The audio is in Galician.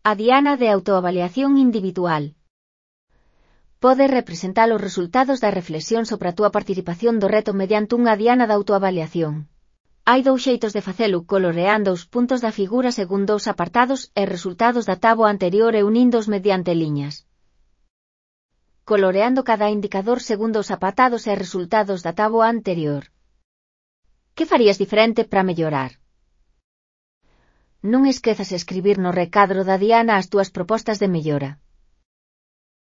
A diana de autoavaliación individual. Pode representar os resultados da reflexión sobre a túa participación do reto mediante unha diana de autoavaliación. Hai dous xeitos de facelo: coloreando os puntos da figura segundo os apartados e resultados da táboa anterior e uníndoos mediante liñas. Coloreando cada indicador segundo os apartados e resultados da táboa anterior. Que farías diferente para mellorar? Non esquezas escribir no recadro da diana as túas propostas de mellora.